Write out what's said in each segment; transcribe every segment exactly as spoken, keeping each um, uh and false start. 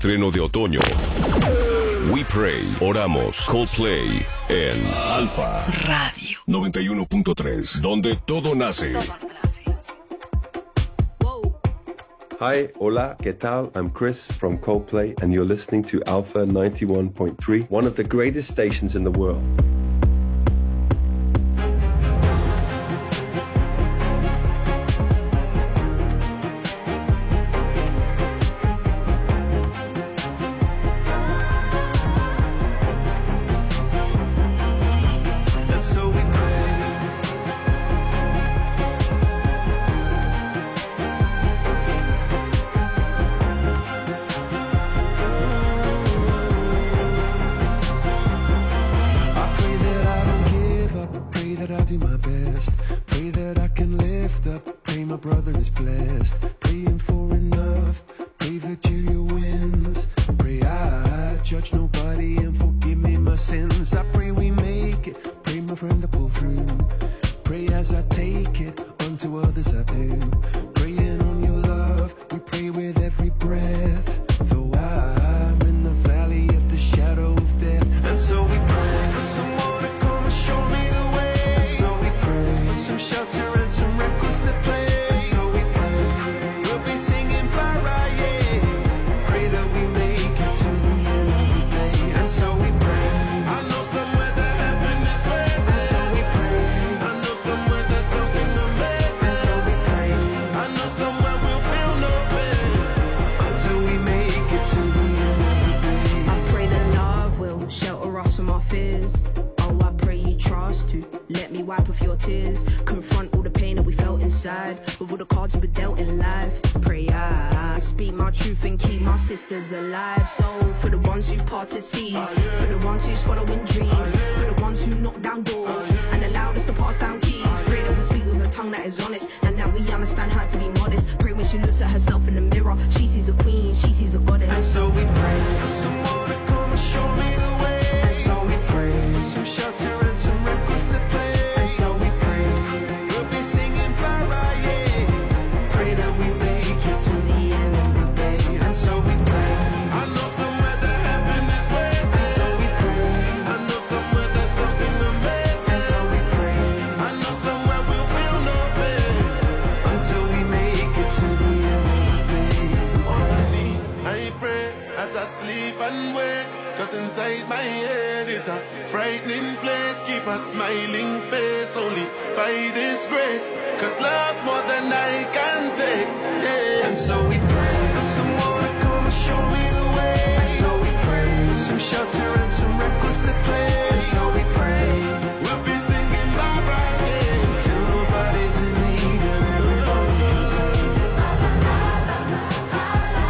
Estreno de otoño. We Pray, oramos, Coldplay en Alfa Radio noventa y uno punto tres, donde todo nace. Hi, hola, ¿qué tal? I'm Chris from Coldplay, and you're listening to Alpha ninety-one point three, one of the greatest stations in the world. Alive, so for the ones who parted seas, for the ones who's following dreams, for the ones who knock down doors and allowed us to pass down keys. Pray that we speak with a tongue that is honest, and that we understand how to be modest. Pray when she looks at herself in the mirror, she sees a queen, she sees a goddess. And so we pray for someone to come and show me the way. And so we pray for some shelter and some records to play. And so we pray we'll be singing para, yeah. Pray that we make it to the end of the day. And so we pray. Cause inside my head is a frightening place. Keep a smiling face only by this grace. Cause love's more than I can take, yeah. And so we pray for someone to come and show me the way. And so we pray for some shelter and some records to play. And so we pray we'll be singing bye bye, yeah. Till nobody's in need and everybody can say la la la la la la la.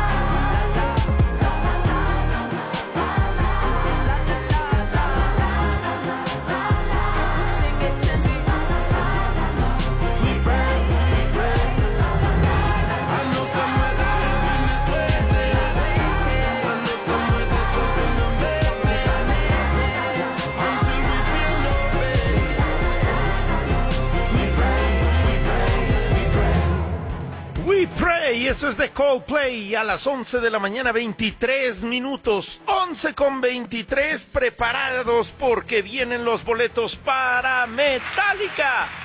Y eso es de Coldplay a las once de la mañana, veintitrés minutos, once con veintitrés, preparados porque vienen los boletos para Metallica.